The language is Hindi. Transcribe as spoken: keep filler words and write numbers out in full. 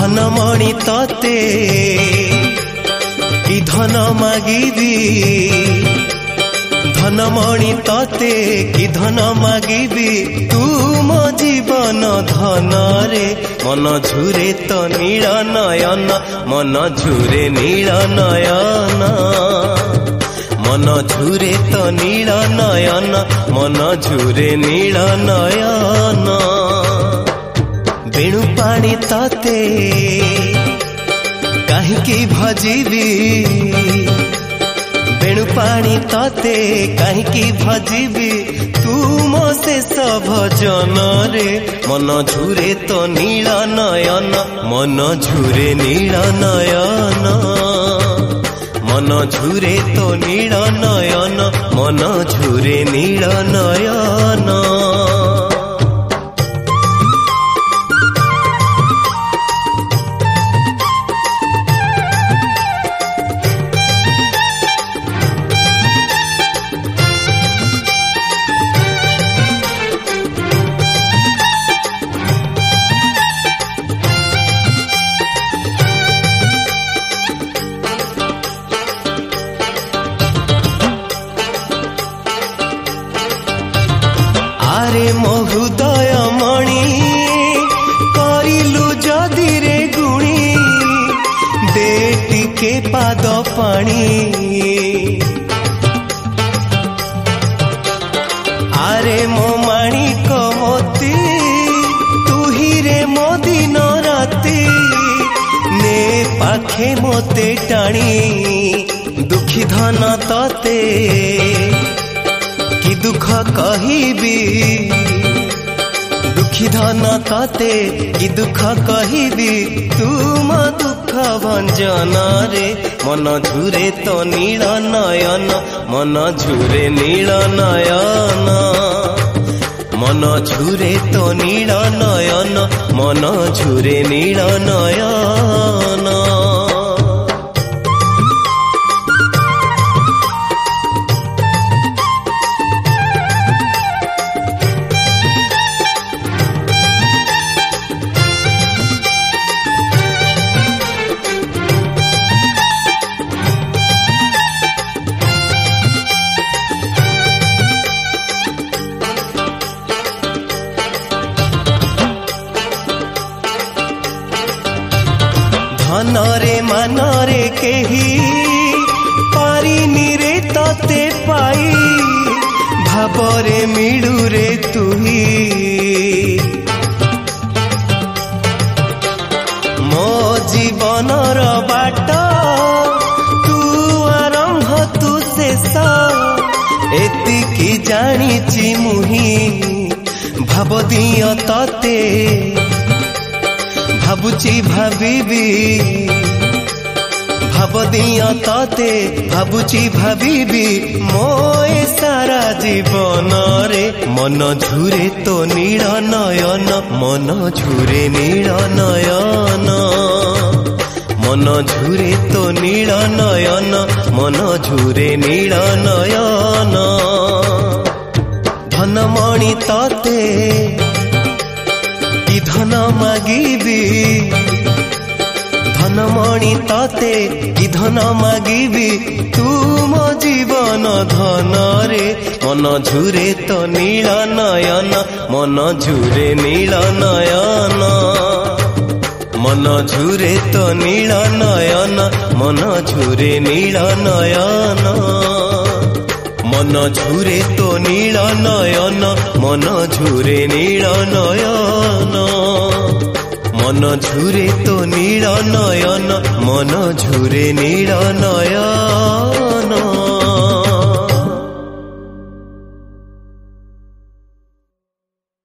धनमणि तते कि धन मागिबी धनमणि तते कि धन मागिबी तू मो जीवन धन रे मन झुरे तो नील नयन मन झुरे नील नयन मन झुरे तो नील नयन मन झुरे नील नयन बेणु पानी तते कहीं भजीबी बेणु पानी तते कहीं भजीबी तू मो शेष भजन रे मन झुरे तो नील नयन मन झुरे नील नयन मन झुरे तो नील नयन मन झुरे नील नयन आरे मो हृदय मणि करिलु जदि रे गुणी दे टिके पाद पानी आरे मो माणिक मोती तू ही रे मो दिन राती ने पाखे मोते टाणी दुखी धन तते कि दुख कहिबी दुखी धन तते कि दुख कहिबी तुम दुख भंजन रे मन झुरे तो नील नयन मन झुरे नील नयन मन झुरे तो नील नयन मन झुरे नील नयन धनरे मनरे केही पारिनी रे तते पाई भावरे मिलू रे तुही मो जीवनर बाट तू आरंभ तू शेष एतिकी जानिची मुही भाव दिय तते भाबुची भाबिबी भाव दिया तते भाबुची भाबिबी मोए सारा जीवन रे मन झुरे तो नील नयन मन झुरे नील नयन मन झुरे तो नील नयन मन झुरे नील नयन धनमणि तते कि धन मागिबी धनमणि तते कि धन मागिबी तू मो जीवन धन रे मन झुरे तो नील नयन मन झुरे नील नयन मन झुरे तो नील नयन मन झुरे नील नयन मन झुरे तो नील नयन मन झुरे नील नयन मन झुरे तो नील नयन मन झुरे नील नयन।